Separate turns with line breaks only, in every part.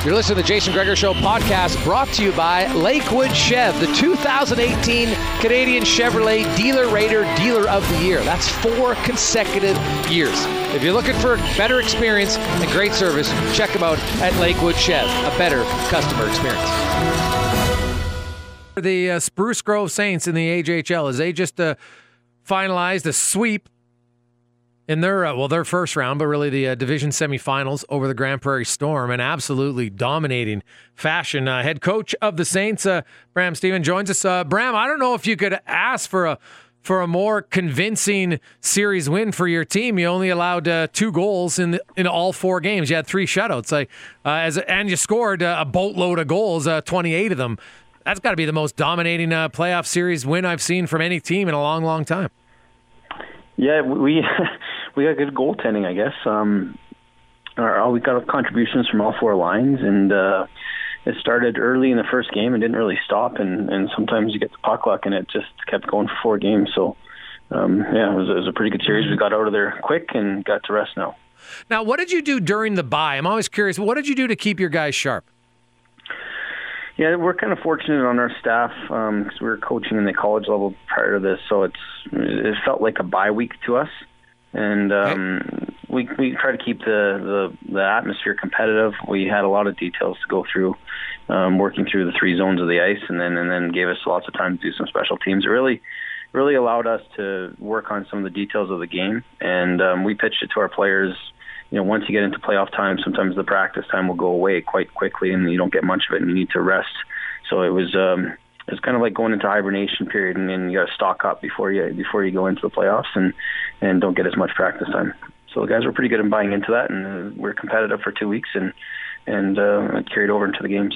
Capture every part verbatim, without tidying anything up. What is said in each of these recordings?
You're listening to the Jason Gregor Show podcast, brought to you by Lakewood Chev, the two thousand eighteen Canadian Chevrolet Dealer Rater Dealer of the Year. That's four consecutive years. If you're looking for better experience and great service, check them out at Lakewood Chev, a better customer experience.
The uh, Spruce Grove Saints in the A J H L, as they just uh, finalized a sweep in their, uh, well, their first round, but really the uh, division semifinals over the Grand Prairie Storm in absolutely dominating fashion. Uh, head coach of the Saints, uh, Bram Steven, joins us. Uh, Bram, I don't know if you could ask for a for a more convincing series win for your team. You only allowed uh, two goals in the, in all four games. You had three shutouts, like uh, as and you scored uh, a boatload of goals, uh, twenty-eight of them. That's got to be the most dominating uh, playoff series win I've seen from any team in a long, long time.
Yeah, we we got good goaltending, I guess. Um, our, we got contributions from all four lines, and uh, it started early in the first game and didn't really stop. And, and sometimes you get the puck luck, and it just kept going for four games. So, um, yeah, it was, it was a pretty good series. We got out of there quick and got to rest now.
Now, what did you do during the bye? I'm always curious. What did you do to keep your guys sharp?
Yeah, we're kind of fortunate on our staff because um, we were coaching in the college level prior to this, so it's it felt like a bye week to us, and um, okay. we we try to keep the, the, the atmosphere competitive. We had a lot of details to go through, um, working through the three zones of the ice, and then and then gave us lots of time to do some special teams. It really really allowed us to work on some of the details of the game, and um, we pitched it to our players. You know, once you get into playoff time, sometimes the practice time will go away quite quickly, and you don't get much of it, and you need to rest. So it was um, it's kind of like going into hibernation period, and, and you got to stock up before you before you go into the playoffs, and, and don't get as much practice time. So the guys were pretty good in buying into that, and uh, we're competitive for two weeks, and and uh, it carried over into the games.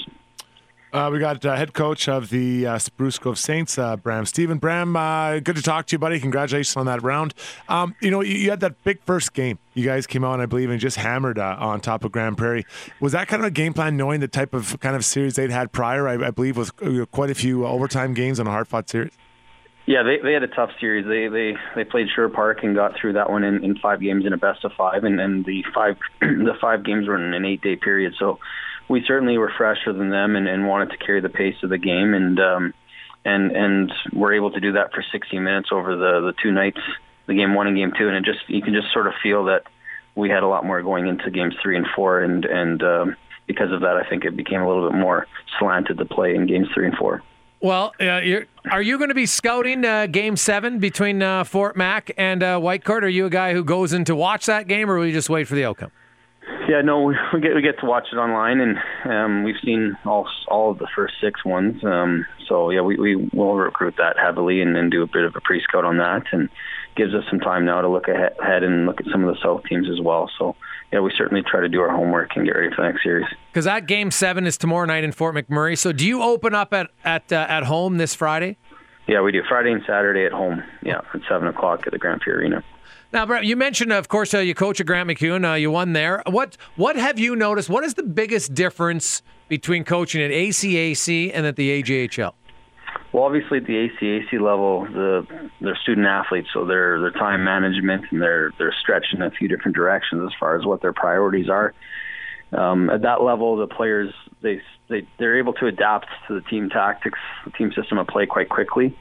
Uh, we got uh, head coach of the uh, Spruce Grove Saints, uh, Bram Steven. Bram, uh, good to talk to you, buddy. Congratulations on that round. Um, you know, you, you had that big first game. You guys came out, I believe, and just hammered uh, on top of Grand Prairie. Was that kind of a game plan, knowing the type of kind of series they'd had prior? I, I believe with uh, quite a few overtime games on a hard-fought series.
Yeah, they they had a tough series. They they they played Sherwood Park and got through that one in, in five games in a best of five, and, and the five the five games were in an eight-day period. So we certainly were fresher than them and, and wanted to carry the pace of the game, and um, and and were able to do that for sixty minutes over the, the two nights, the game one and game two, and it just you can just sort of feel that we had a lot more going into games three and four, and and um, because of that, I think it became a little bit more slanted to play in games three and four.
Well, uh, you're, are you going to be scouting uh, Game Seven between uh, Fort Mac and uh, Whitecourt? Are you a guy who goes in to watch that game, or will you just wait for the outcome?
Yeah, no, we get we get to watch it online, and um, we've seen all all of the first six ones. Um, so yeah, we we will recruit that heavily and then do a bit of a pre-scout on that, and gives us some time now to look ahead and look at some of the South teams as well. So yeah, we certainly try to do our homework and get ready for the next series.
Because that Game Seven is tomorrow night in Fort McMurray. So do you open up at at uh, at home this Friday?
Yeah, we do Friday and Saturday at home. Yeah, at seven o'clock at the Grand Prairie Arena.
Now, Brett, you mentioned, of course, uh, you coach at Grant MacEwan. Uh, you won there. What what have you noticed? What is the biggest difference between coaching at A C A C and at the A J H L?
Well, obviously at the A C A C level, the they're student athletes, so their their time management and they're they're stretched in a few different directions as far as what their priorities are. Um, at that level, the players they they they're able to adapt to the team tactics, the team system of play quite quickly.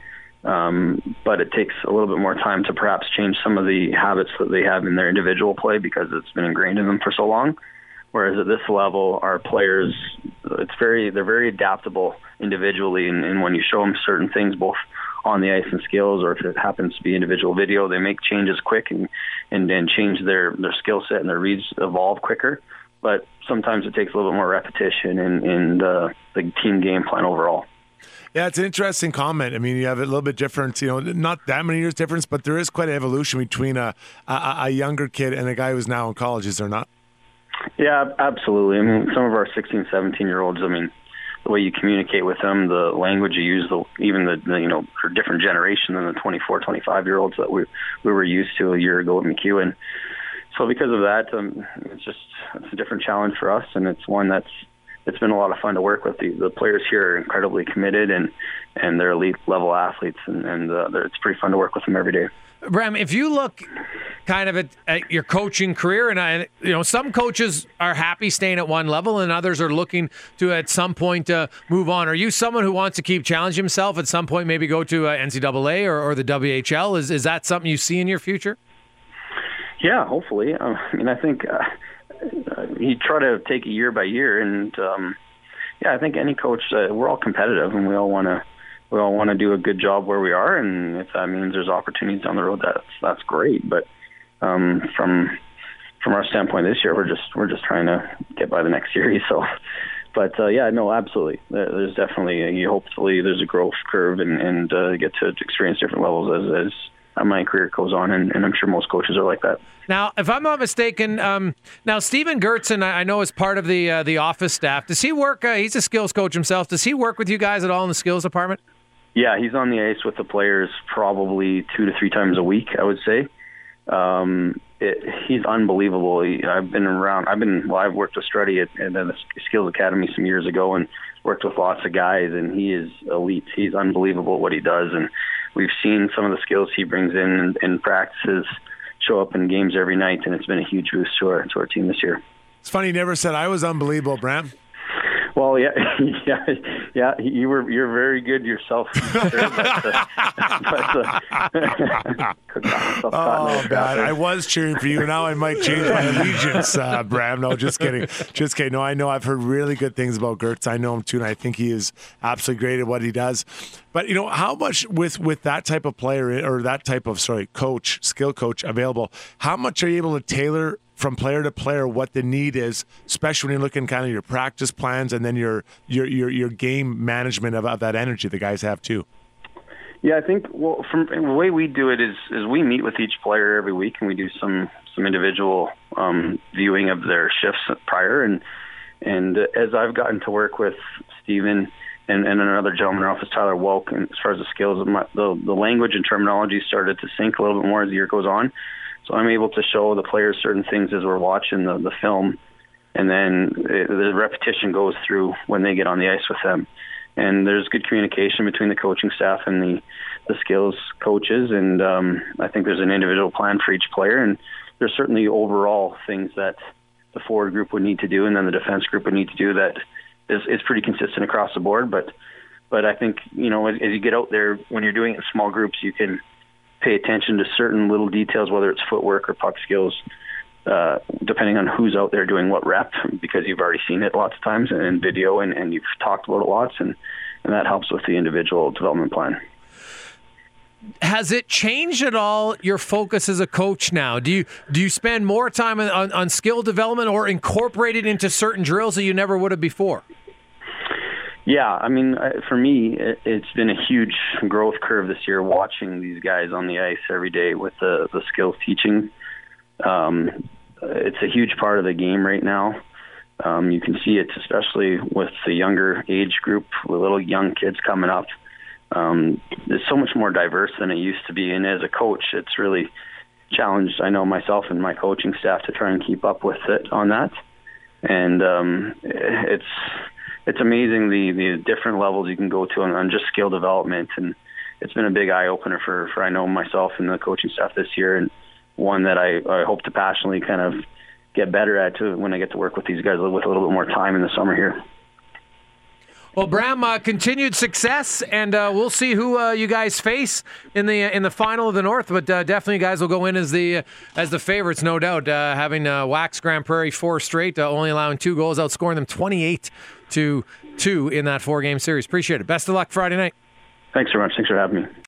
Um, but it takes a little bit more time to perhaps change some of the habits that they have in their individual play because it's been ingrained in them for so long. Whereas at this level, our players, it's very they're very adaptable individually, and, and when you show them certain things, both on the ice and skills, or if it happens to be individual video, they make changes quick and and, and change their, their skill set, and their reads evolve quicker. But sometimes it takes a little bit more repetition in, in the, the team game plan overall.
Yeah, it's an interesting comment. I mean, you have a little bit different, you know, not that many years difference, but there is quite an evolution between a, a, a younger kid and a guy who's now in college, is there not?
Yeah, absolutely. I mean, some of our sixteen, seventeen-year-olds, I mean, the way you communicate with them, the language you use, the, even the, the, you know, for a different generation than the twenty-four, twenty-five-year-olds that we we were used to a year ago at MacEwan. So because of that, um, it's just it's a different challenge for us, and it's one that's it's been a lot of fun to work with. The, the players here are incredibly committed, and, and they're elite level athletes, and, and uh, it's pretty fun to work with them every day.
Bram, if you look kind of at, at your coaching career, and I, you know, some coaches are happy staying at one level, and others are looking to at some point uh, move on. Are you someone who wants to keep challenging himself at some point, maybe go to uh, N C double A or, or the W H L? Is is that something you see in your future?
Yeah, hopefully. Um, I mean, I think uh, you try to take it year by year, and um, yeah, I think any coach, uh, we're all competitive, and we all want to. We all want to do a good job where we are, and if that means there's opportunities down the road, that's that's great. But um, from from our standpoint this year, we're just we're just trying to get by the next series. So, but uh, yeah, no, absolutely. There's definitely a, you hopefully there's a growth curve, and and uh, get to experience different levels as as my career goes on, and, and I'm sure most coaches are like that.
Now, if I'm not mistaken, um, now Stephen Gertzen, I know is part of the uh, the office staff. Does he work? Uh, he's a skills coach himself. Does he work with you guys at all in the skills department?
Yeah, he's on the ice with the players probably two to three times a week, I would say. Um, it, he's unbelievable. He, I've been around, I've been, well, I've worked with Struddy at, at the Skills Academy some years ago and worked with lots of guys, and he is elite. He's unbelievable at what he does, and we've seen some of the skills he brings in and, and practices show up in games every night, and it's been a huge boost to our, to our team this year.
It's funny, you never said I was unbelievable, Bram.
Well, yeah, yeah, yeah. You were you're very good yourself. Sure, but, uh, but, uh,
oh God, I was cheering for you. Now I might change my allegiance, uh, Bram. No, just kidding, just kidding. No, I know I've heard really good things about Gertz. I know him too, and I think he is absolutely great at what he does. But you know, how much with with that type of player or that type of sorry coach, skill coach available? How much are you able to tailor from player to player what the need is, especially when you're looking kind of your practice plans and then your your your, your game management of, of that energy the guys have too?
Yeah, I think well, from the way we do it is is we meet with each player every week, and we do some some individual um, viewing of their shifts prior. And and as I've gotten to work with Stephen and, and another gentleman in our office, Tyler Welk, and as far as the skills, my, the the language and terminology started to sink a little bit more as the year goes on. So I'm able to show the players certain things as we're watching the, the film, and then it, the repetition goes through when they get on the ice with them. And there's good communication between the coaching staff and the, the skills coaches, and um, I think there's an individual plan for each player, and there's certainly overall things that the forward group would need to do and then the defense group would need to do that is, is pretty consistent across the board. But but I think, you know, as, as you get out there, when you're doing it in small groups, you can pay attention to certain little details, whether it's footwork or puck skills, uh, depending on who's out there doing what rep, because you've already seen it lots of times in video and, and you've talked about it lots, and, and that helps with the individual development plan.
Has it changed at all your focus as a coach now? Do you do you spend more time on, on, on skill development or incorporate it into certain drills that you never would have before?
Yeah, I mean, for me, it's been a huge growth curve this year watching these guys on the ice every day with the, the skills teaching. Um, it's a huge part of the game right now. Um, you can see it, especially with the younger age group, the little young kids coming up. Um, it's so much more diverse than it used to be, and as a coach, it's really challenged, I know, myself and my coaching staff to try and keep up with it on that. And um, it's... It's amazing the, the different levels you can go to on, on just skill development, and it's been a big eye-opener for, for I know myself and the coaching staff this year, and one that I, I hope to passionately kind of get better at too when I get to work with these guys with a little bit more time in the summer here.
Well, Bram, uh, continued success, and uh, we'll see who uh, you guys face in the in the final of the North. But uh, definitely, you guys will go in as the as the favorites, no doubt. Uh, having uh, waxed Grand Prairie four straight, uh, only allowing two goals, outscoring them twenty-eight to two in that four game series. Appreciate it. Best of luck Friday night.
Thanks very much. Thanks for having me.